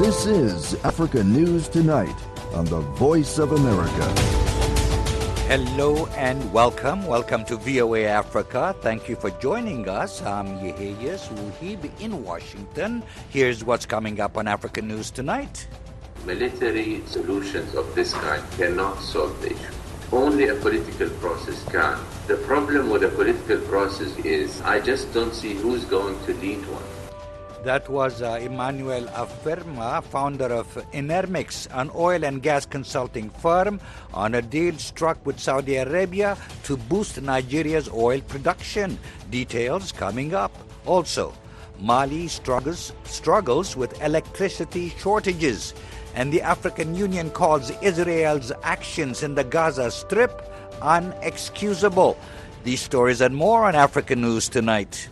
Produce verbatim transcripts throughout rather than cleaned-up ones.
This is Africa News Tonight on the Voice of America. Hello and welcome. Welcome to V O A Africa. Thank you for joining us. I'm Yeheyes Wuhib in Washington. Here's what's coming up on Africa News Tonight. Military solutions of this kind cannot solve the issue. Only a political process can. The problem with a political process is I just don't see who's going to lead one. That was uh, Emmanuel Aferma, founder of Enermix, an oil and gas consulting firm, on a deal struck with Saudi Arabia to boost Nigeria's oil production. Details coming up. Also, Mali struggles, struggles with electricity shortages, and the African Union calls Israel's actions in the Gaza Strip unexcusable. These stories and more on African News Tonight.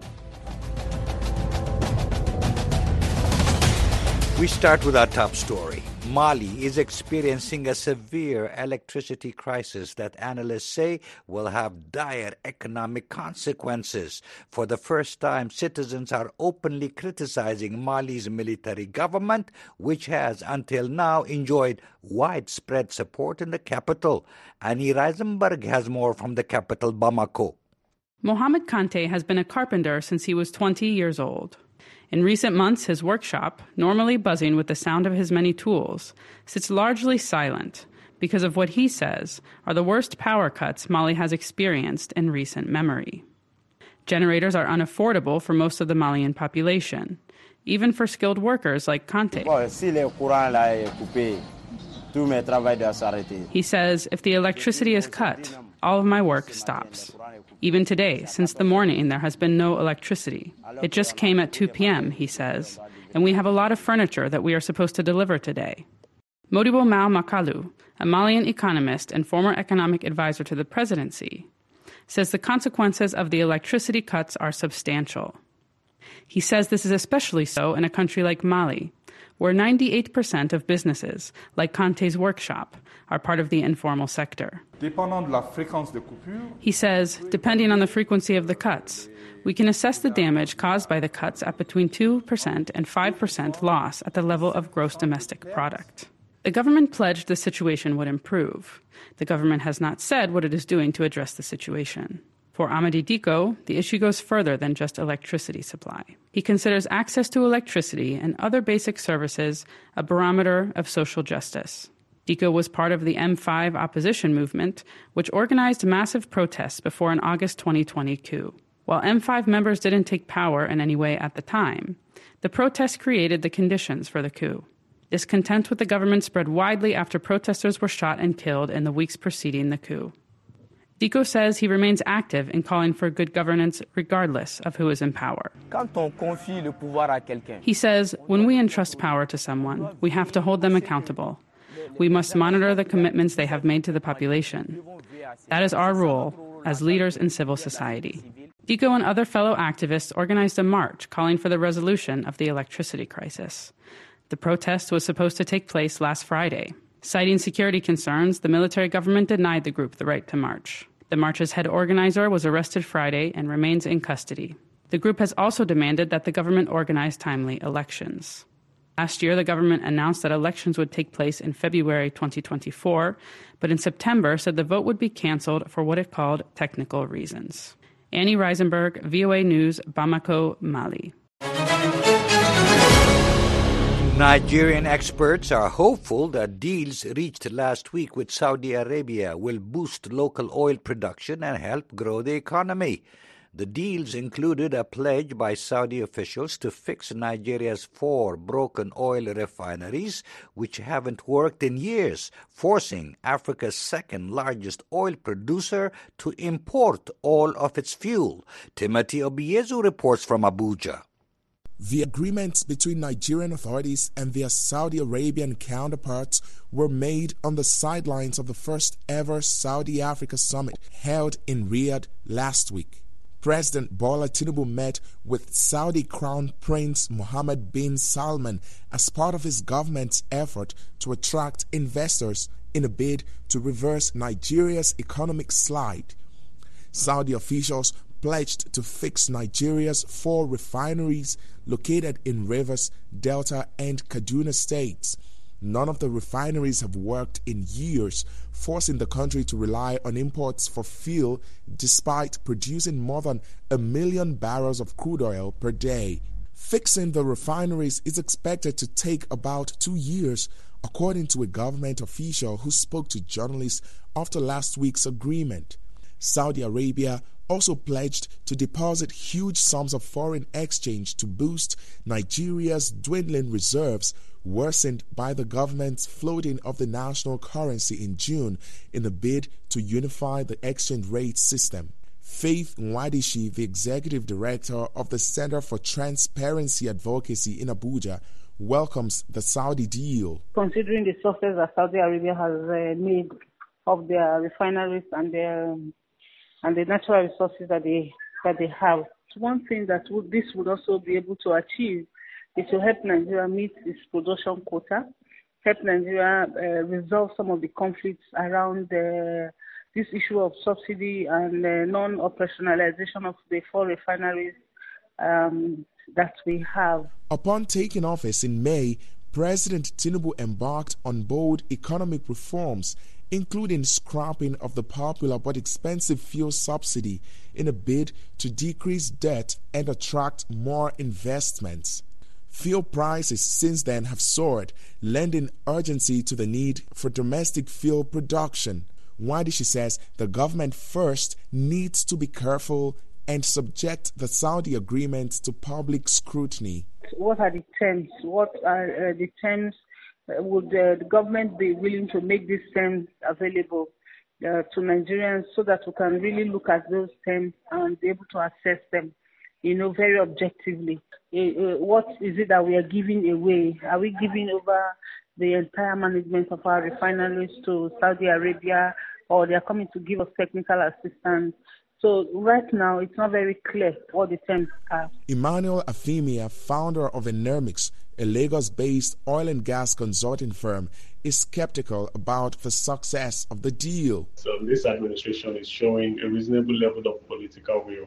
We start with our top story. Mali is experiencing a severe electricity crisis that analysts say will have dire economic consequences. For the first time, citizens are openly criticizing Mali's military government, which has until now enjoyed widespread support in the capital. Annie Reisenberg has more from the capital, Bamako. Mohamed Kante has been a carpenter since he was twenty years old. In recent months, his workshop, normally buzzing with the sound of his many tools, sits largely silent because of what he says are the worst power cuts Mali has experienced in recent memory. Generators are unaffordable for most of the Malian population, even for skilled workers like Kante. He says, if the electricity is cut, all of my work stops. Even today, since the morning, there has been no electricity. It just came at two p.m., he says, and we have a lot of furniture that we are supposed to deliver today. Modibo Mao Makalu, a Malian economist and former economic advisor to the presidency, says the consequences of the electricity cuts are substantial. He says this is especially so in a country like Mali, where ninety-eight percent of businesses, like Kante's workshop, are part of the informal sector. He says, depending on the frequency of the cuts, we can assess the damage caused by the cuts at between two percent and five percent loss at the level of gross domestic product. The government pledged the situation would improve. The government has not said what it is doing to address the situation. For Amadi Diko, the issue goes further than just electricity supply. He considers access to electricity and other basic services a barometer of social justice. Diko was part of the M five opposition movement, which organized massive protests before an August twenty twenty coup. While M five members didn't take power in any way at the time, the protests created the conditions for the coup. Discontent with the government spread widely after protesters were shot and killed in the weeks preceding the coup. Diko says he remains active in calling for good governance regardless of who is in power. He says, when we entrust power to someone, we have to hold them accountable. We must monitor the commitments they have made to the population. That is our role as leaders in civil society. Diko and other fellow activists organized a march calling for the resolution of the electricity crisis. The protest was supposed to take place last Friday. Citing security concerns, the military government denied the group the right to march. The march's head organizer was arrested Friday and remains in custody. The group has also demanded that the government organize timely elections. Last year, the government announced that elections would take place in February twenty twenty-four, but in September said the vote would be canceled for what it called technical reasons. Annie Reisenberg, V O A News, Bamako, Mali. Nigerian experts are hopeful that deals reached last week with Saudi Arabia will boost local oil production and help grow the economy. The deals included a pledge by Saudi officials to fix Nigeria's four broken oil refineries, which haven't worked in years, forcing Africa's second-largest oil producer to import all of its fuel. Timothy Obiezu reports from Abuja. The agreements between Nigerian authorities and their Saudi Arabian counterparts were made on the sidelines of the first-ever Saudi-Africa summit held in Riyadh last week. President Bola Tinubu met with Saudi Crown Prince Mohammed bin Salman as part of his government's effort to attract investors in a bid to reverse Nigeria's economic slide. Saudi officials pledged to fix Nigeria's four refineries located in Rivers, Delta, and Kaduna states. None of the refineries have worked in years, forcing the country to rely on imports for fuel despite producing more than a million barrels of crude oil per day. Fixing the refineries is expected to take about two years, according to a government official who spoke to journalists after last week's agreement. Saudi Arabia also pledged to deposit huge sums of foreign exchange to boost Nigeria's dwindling reserves, worsened by the government's floating of the national currency in June in a bid to unify the exchange rate system. Faith Nwadishi, the executive director of the Center for Transparency Advocacy in Abuja, welcomes the Saudi deal. Considering the success that Saudi Arabia has uh, made of their refineries and their and the natural resources that they that they have, one thing that would, this would also be able to achieve is to help Nigeria meet its production quota, help Nigeria uh, resolve some of the conflicts around uh, this issue of subsidy and uh, non-operationalization of the four refineries um, that we have. Upon taking office in May, President Tinubu embarked on bold economic reforms, including scrapping of the popular but expensive fuel subsidy in a bid to decrease debt and attract more investments. Fuel prices since then have soared, lending urgency to the need for domestic fuel production. Nwadishi says the government first needs to be careful and subject the Saudi agreement to public scrutiny. What are the terms? What are uh, the terms? Uh, would uh, the government be willing to make these terms available uh, to Nigerians so that we can really look at those terms and be able to assess them, you know, very objectively? Uh, uh, what is it that we are giving away? Are we giving over the entire management of our refineries to Saudi Arabia, or they are coming to give us technical assistance? So right now, it's not very clear what the terms are. Emmanuel Afimia, founder of Enermix, a Lagos-based oil and gas consulting firm, is skeptical about the success of the deal. So this administration is showing a reasonable level of political will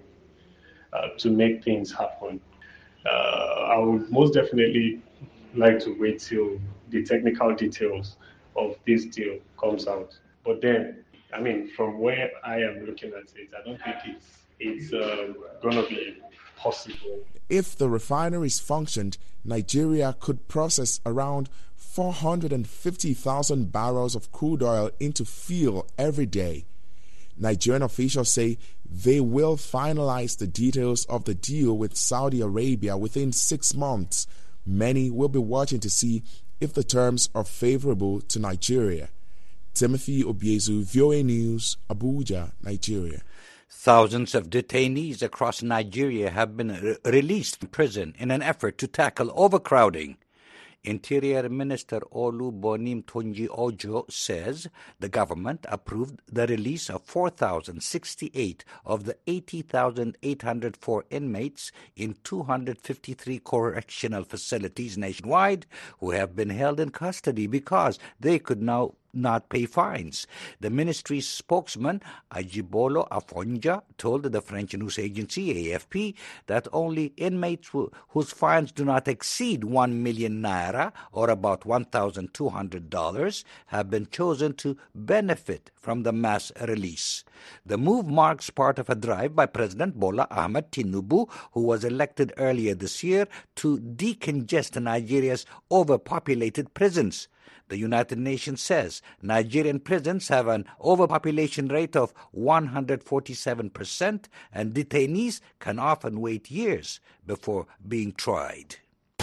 uh, to make things happen. Uh, I would most definitely like to wait till the technical details of this deal comes out. But then, I mean, from where I am looking at it, I don't think it's it's uh, going to be possible. If the refineries functioned, Nigeria could process around four hundred fifty thousand barrels of crude oil into fuel every day. Nigerian officials say they will finalize the details of the deal with Saudi Arabia within six months. Many will be watching to see if the terms are favorable to Nigeria. Timothy Obiezu, V O A News, Abuja, Nigeria. Thousands of detainees across Nigeria have been re- released from prison in an effort to tackle overcrowding. Interior Minister Olubonim Tonji Ojo says the government approved the release of four thousand sixty-eight of the eighty thousand eight hundred four inmates in two hundred fifty-three correctional facilities nationwide who have been held in custody because they could now not pay fines. The ministry's spokesman, Ajibolo Afonja, told the French news agency A F P that only inmates who, whose fines do not exceed one million naira, or about one thousand two hundred dollars, have been chosen to benefit from the mass release. The move marks part of a drive by President Bola Ahmed Tinubu, who was elected earlier this year, to decongest Nigeria's overpopulated prisons. The United Nations says Nigerian prisons have an overpopulation rate of one hundred forty-seven percent, and detainees can often wait years before being tried.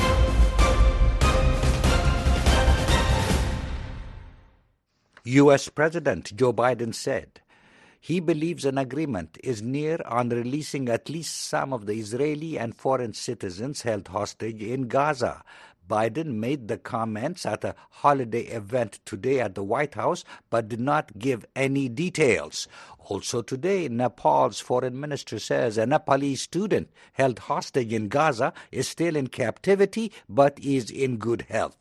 U S President Joe Biden said he believes an agreement is near on releasing at least some of the Israeli and foreign citizens held hostage in Gaza. Biden made the comments at a holiday event today at the White House, but did not give any details. Also today, Nepal's foreign minister says a Nepalese student held hostage in Gaza is still in captivity, but is in good health.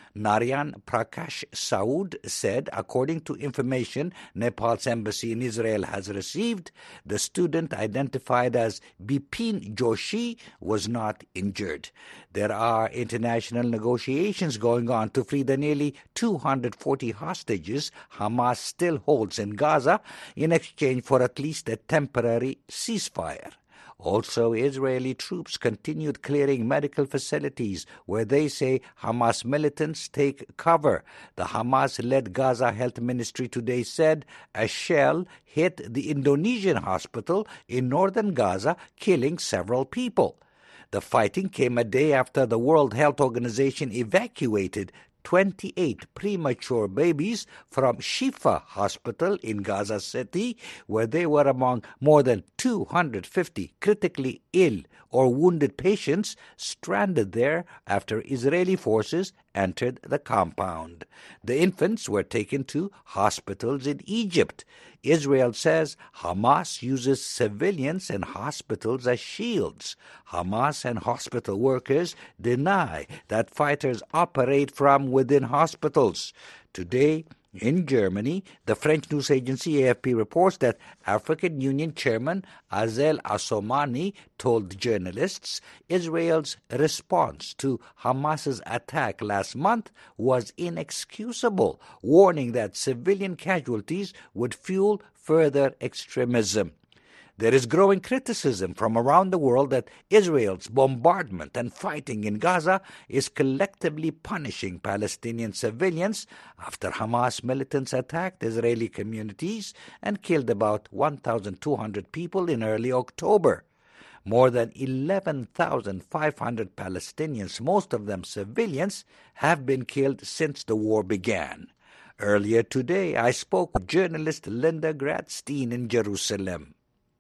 Narayan Prakash Saud said, according to information Nepal's embassy in Israel has received, the student identified as Bipin Joshi was not injured. There are international negotiations going on to free the nearly two hundred forty hostages Hamas still holds in Gaza in exchange for at least a temporary ceasefire. Also, Israeli troops continued clearing medical facilities where they say Hamas militants take cover. The Hamas-led Gaza Health Ministry today said a shell hit the Indonesian hospital in northern Gaza, killing several people. The fighting came a day after the World Health Organization evacuated twenty-eight premature babies from Shifa Hospital in Gaza City, where they were among more than two hundred fifty critically ill or wounded patients stranded there after Israeli forces entered the compound. The infants were taken to hospitals in Egypt. Israel says Hamas uses civilians and hospitals as shields. Hamas and hospital workers deny that fighters operate from within hospitals. Today, in Germany, the French news agency A F P reports that African Union Chairman Azel Assoumani told journalists Israel's response to Hamas's attack last month was inexcusable, warning that civilian casualties would fuel further extremism. There is growing criticism from around the world that Israel's bombardment and fighting in Gaza is collectively punishing Palestinian civilians after Hamas militants attacked Israeli communities and killed about one thousand two hundred people in early October. More than eleven thousand five hundred Palestinians, most of them civilians, have been killed since the war began. Earlier today, I spoke with journalist Linda Gradstein in Jerusalem.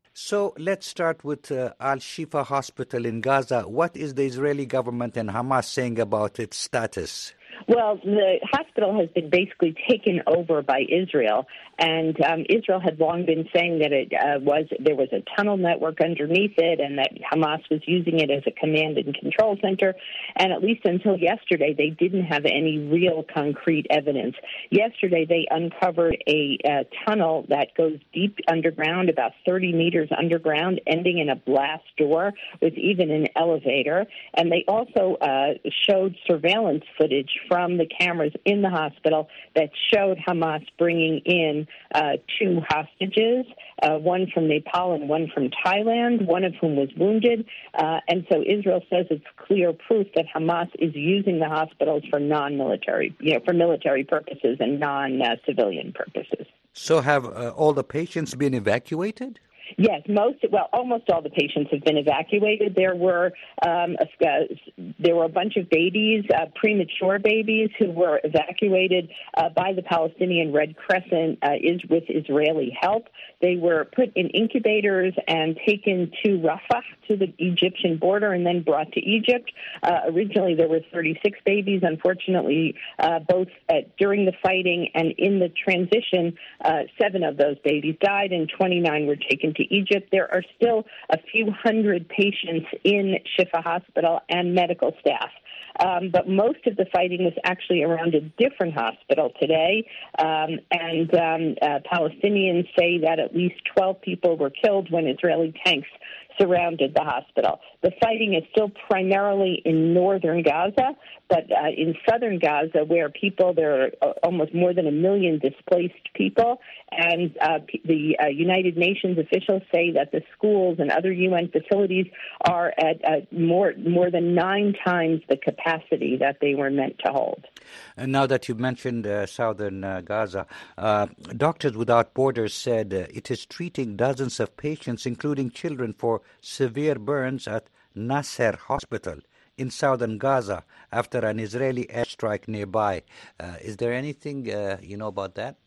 So let's start with uh, Al-Shifa Hospital in Gaza. What is the Israeli government and Hamas saying about its status? Well, the hospital has been basically taken over by Israel, and um, Israel had long been saying that it uh, was there was a tunnel network underneath it, and that Hamas was using it as a command and control center. And at least until yesterday, they didn't have any real concrete evidence. Yesterday, they uncovered a uh, tunnel that goes deep underground, about thirty meters underground, ending in a blast door with even an elevator. And they also uh, showed surveillance footage from the cameras in the hospital that showed Hamas bringing in uh, two hostages, uh, one from Nepal and one from Thailand, one of whom was wounded. Uh, and so Israel says it's clear proof that Hamas is using the hospitals for non-military, you know, for military purposes and non-civilian purposes. So have uh, all the patients been evacuated? Yes, most, well, almost all the patients have been evacuated. There were um, a, uh, there were a bunch of babies, uh, premature babies, who were evacuated uh, by the Palestinian Red Crescent uh, is with Israeli help. They were put in incubators and taken to Rafah, to the Egyptian border, and then brought to Egypt. Uh, originally, there were thirty-six babies. Unfortunately, uh, both uh, during the fighting and in the transition, uh, seven of those babies died, and twenty-nine were taken to Egypt. There are still a few hundred patients in Shifa Hospital and medical staff. Um, but most of the fighting was actually around a different hospital today, um, and um, uh, Palestinians say that at least twelve people were killed when Israeli tanks surrounded the hospital. The fighting is still primarily in northern Gaza, but uh, in southern Gaza, where people, there are uh, almost more than a million displaced people, and uh, p- the uh, United Nations officials say that the schools and other U N facilities are at uh, more more than nine times the capacity that they were meant to hold. And now that you mentioned uh, southern uh, Gaza, uh, Doctors Without Borders said uh, it is treating dozens of patients, including children, for severe burns at Nasser Hospital in southern Gaza after an Israeli airstrike nearby. Uh, is there anything uh, you know about that?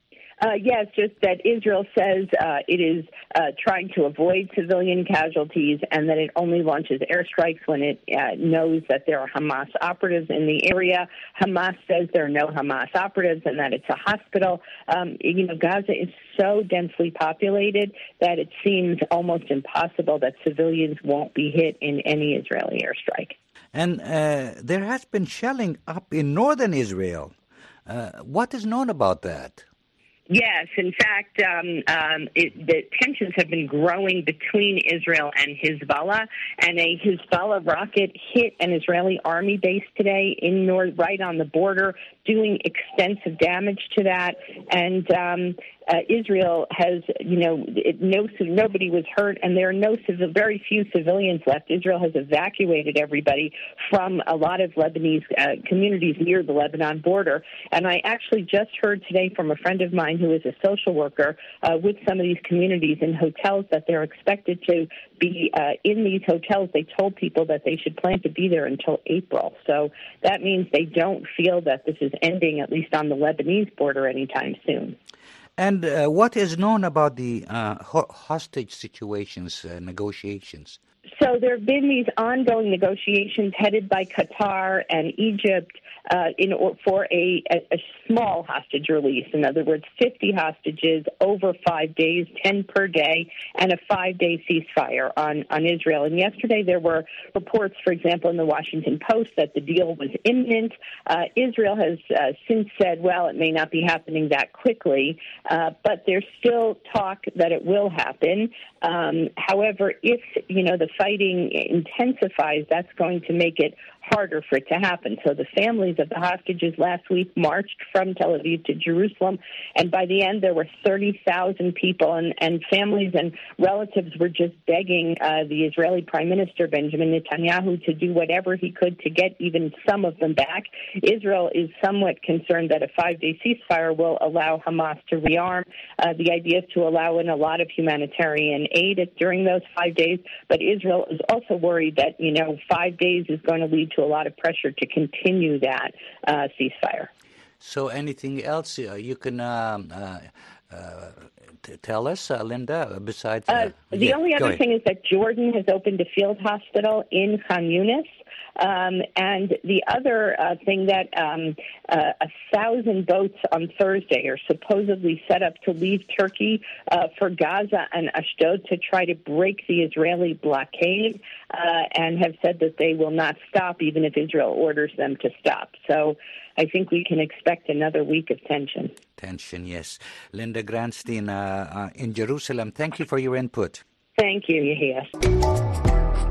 Uh, yes, just that Israel says uh, it is uh, trying to avoid civilian casualties and that it only launches airstrikes when it uh, knows that there are Hamas operatives in the area. Hamas says there are no Hamas operatives and that it's a hospital. Um, you know, Gaza is so densely populated that it seems almost impossible that civilians won't be hit in any Israeli airstrike. And uh, there has been shelling up in northern Israel. Uh, what is known about that? Yes, in fact, um, um, it, the tensions have been growing between Israel and Hezbollah, and a Hezbollah rocket hit an Israeli army base today in north, right on the border, doing extensive damage to that. And um, uh, Israel has, you know, it, no, nobody was hurt, and there are no civil, very few civilians left. Israel has evacuated everybody from a lot of Lebanese uh, communities near the Lebanon border. And I actually just heard today from a friend of mine who is a social worker uh, with some of these communities in hotels that they're expected to be uh, in these hotels. They told people that they should plan to be there until April. So that means they don't feel that this is ending, at least on the Lebanese border, anytime soon. And uh, what is known about the uh, ho- hostage situations, uh, negotiations? So there have been these ongoing negotiations headed by Qatar and Egypt uh, in for a, a, a small hostage release. In other words, fifty hostages over five days, ten per day, and a five-day ceasefire on, on Israel. And yesterday there were reports, for example, in the Washington Post that the deal was imminent. Uh, Israel has uh, since said, well, it may not be happening that quickly, uh, but there's still talk that it will happen. Um, however, if, you know, the fighting intensifies, that's going to make it harder for it to happen. So the families of the hostages last week marched from Tel Aviv to Jerusalem, and by the end there were thirty thousand people, and, and families and relatives were just begging uh, the Israeli Prime Minister, Benjamin Netanyahu, to do whatever he could to get even some of them back. Israel is somewhat concerned that a five-day ceasefire will allow Hamas to rearm. Uh, the idea is to allow in a lot of humanitarian aid during those five days, but Israel is also worried that, you know, five days is going to lead to a lot of pressure to continue that uh, ceasefire. So anything else uh, you can um, uh, uh, t- tell us, uh, Linda, besides... Uh, uh, the yeah, only other ahead. thing is that Jordan has opened a field hospital in Khan Yunis. Um, and the other uh, thing that um, uh, a thousand boats on Thursday are supposedly set up to leave Turkey uh, for Gaza and Ashdod to try to break the Israeli blockade, uh, and have said that they will not stop even if Israel orders them to stop. So I think we can expect another week of tension. Tension, yes. Linda Granstein uh, uh, in Jerusalem, thank you for your input. Thank you, Yahia.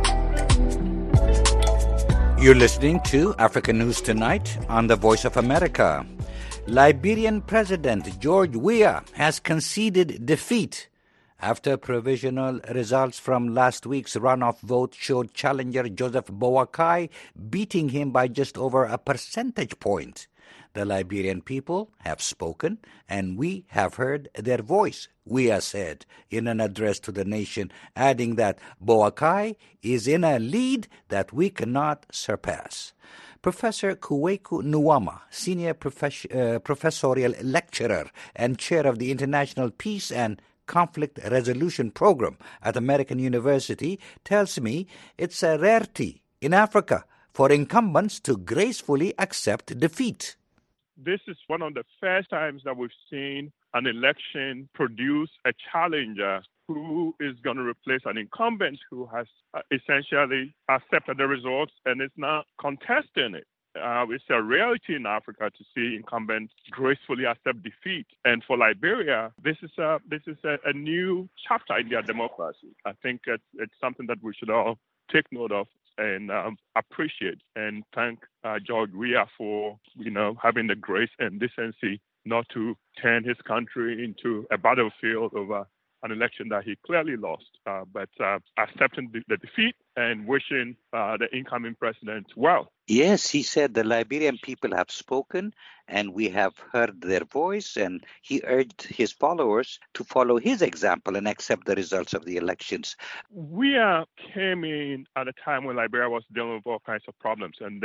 You're listening to Africa News Tonight on the Voice of America. Liberian President George Weah has conceded defeat after provisional results from last week's runoff vote showed challenger Joseph Boakai beating him by just over a percentage point. The Liberian people have spoken, and we have heard their voice, Weah said in an address to the nation, adding that Boakai is in a lead that we cannot surpass. Professor Kuweku Nuwama, Senior Profes- uh, Professorial Lecturer and Chair of the International Peace and Conflict Resolution Program at American University, tells me it's a rarity in Africa for incumbents to gracefully accept defeat. This is one of the first times that we've seen an election produce a challenger who is going to replace an incumbent who has uh, essentially accepted the results and is not contesting it. Uh, it's a rarity in Africa to see incumbents gracefully accept defeat. And for Liberia, this is a this is a, a new chapter in their democracy. I think it's, it's something that we should all take note of and um, appreciate and thank uh, George Weah for, you know, having the grace and decency not to turn his country into a battlefield over an election that he clearly lost, uh, but uh, accepting the, the defeat and wishing uh, the incoming president well. Yes, he said the Liberian people have spoken and we have heard their voice, and he urged his followers to follow his example and accept the results of the elections. We uh, came in at a time when Liberia was dealing with all kinds of problems, and then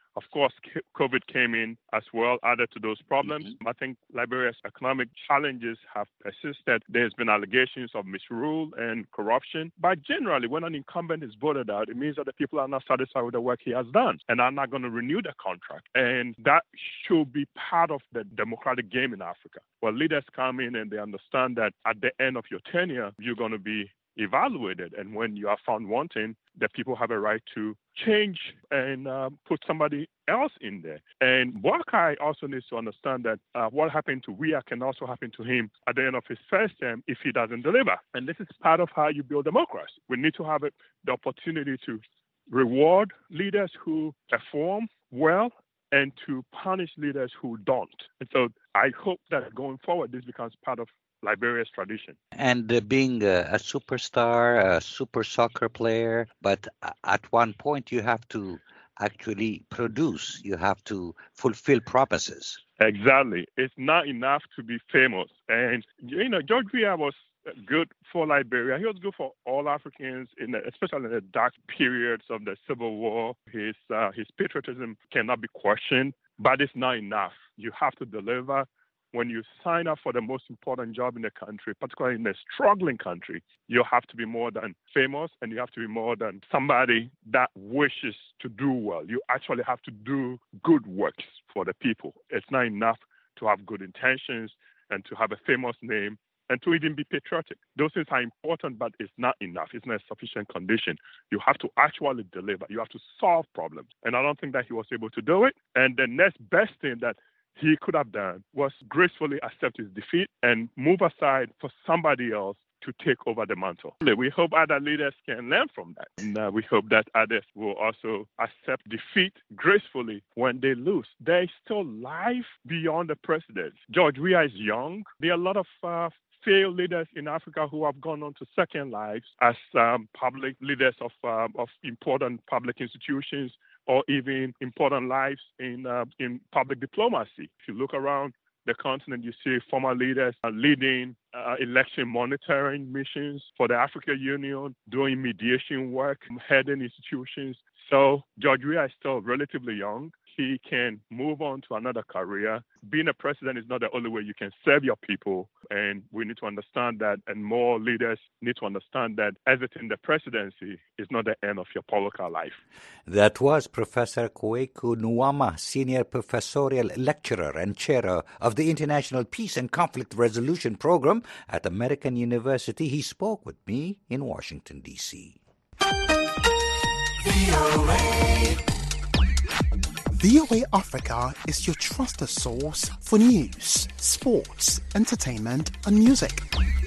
Of course, COVID came in as well, added to those problems. Mm-hmm. I think Liberia's economic challenges have persisted. There's been allegations of misrule and corruption. But generally, when an incumbent is voted out, it means that the people are not satisfied with the work he has done and are not going to renew the contract. And that should be part of the democratic game in Africa, where leaders come in and they understand that at the end of your tenure, you're going to be evaluated. And when you are found wanting, that people have a right to change and uh, put somebody else in there. And Boakai also needs to understand that uh, what happened to Weah can also happen to him at the end of his first term if he doesn't deliver. And this is part of how you build democracy. We need to have it, the opportunity to reward leaders who perform well and to punish leaders who don't. And so I hope that going forward, this becomes part of Liberia's tradition. And uh, being a, a superstar, a super soccer player, but at one point you have to actually produce, you have to fulfill promises. Exactly. It's not enough to be famous. And, you know, George Weah was good for Liberia. He was good for all Africans, in the, especially in the dark periods of the Civil War. His, uh, his patriotism cannot be questioned, but it's not enough. You have to deliver. When you sign up for the most important job in the country, particularly in a struggling country, you have to be more than famous and you have to be more than somebody that wishes to do well. You actually have to do good works for the people. It's not enough to have good intentions and to have a famous name and to even be patriotic. Those things are important, but it's not enough. It's not a sufficient condition. You have to actually deliver. You have to solve problems. And I don't think that he was able to do it. And the next best thing that he could have done was gracefully accept his defeat and move aside for somebody else to take over the mantle. We hope other leaders can learn from that. And uh, we hope that others will also accept defeat gracefully when they lose. There is still life beyond the president. George Weah is young. There are a lot of uh, failed leaders in Africa who have gone on to second lives as um, public leaders of, uh, of important public institutions, or even important lives in uh, in public diplomacy. If you look around the continent, you see former leaders uh, leading uh, election monitoring missions for the African Union, doing mediation work, heading institutions. So George Weah is still relatively young. He can move on to another career. Being a president is not the only way you can serve your people. And we need to understand that, and more leaders need to understand that exiting the presidency is not the end of your political life. That was Professor Kwaku Nwama, Senior Professorial Lecturer and Chair of the International Peace and Conflict Resolution Program at American University. He spoke with me in Washington, D C V O A Africa is your trusted source for news, sports, entertainment, and music.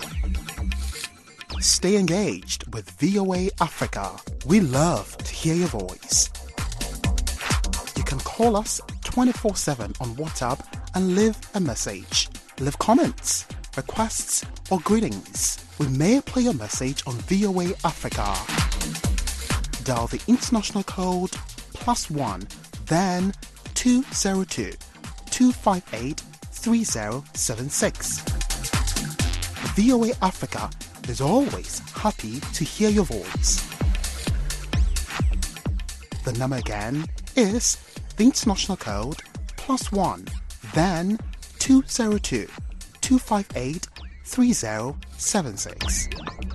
Stay engaged with V O A Africa. We love to hear your voice. You can call us twenty-four seven on WhatsApp and leave a message. Leave comments, requests, or greetings. We may play your message on V O A Africa. Dial the international code plus one, then two zero two, two five eight, three zero seven six. V O A Africa is always happy to hear your voice. The number again is the international code plus one, then two zero two, two five eight, three zero seven six.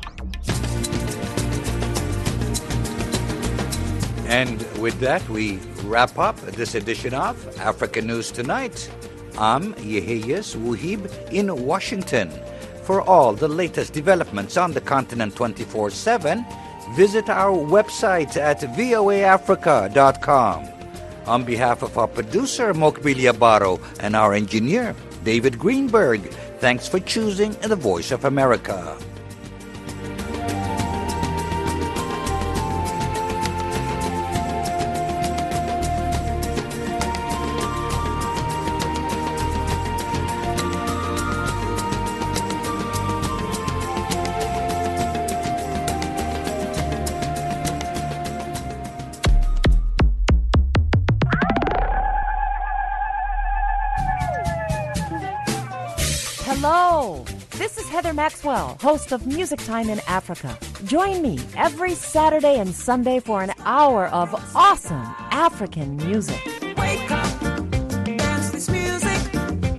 And with that, we wrap up this edition of Africa News Tonight. I'm Yeheyes Wuhib in Washington. For all the latest developments on the continent twenty-four seven, visit our website at v o a africa dot com. On behalf of our producer, Mokbilia Baro, and our engineer, David Greenberg, thanks for choosing the Voice of America. Hello, this is Heather Maxwell, host of Music Time in Africa. Join me every Saturday and Sunday for an hour of awesome African music. wake up, dance this music.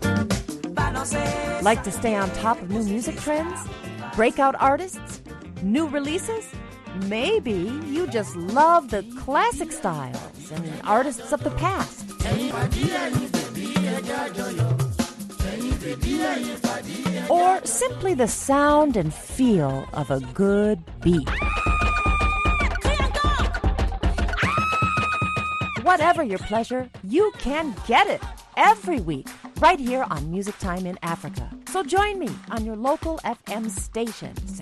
Like to stay on top of new music trends? Breakout artists? New releases? Maybe you just love the classic styles and artists of the past. Or simply the sound and feel of a good beat. Whatever your pleasure, you can get it every week right here on Music Time in Africa. So join me on your local F M station.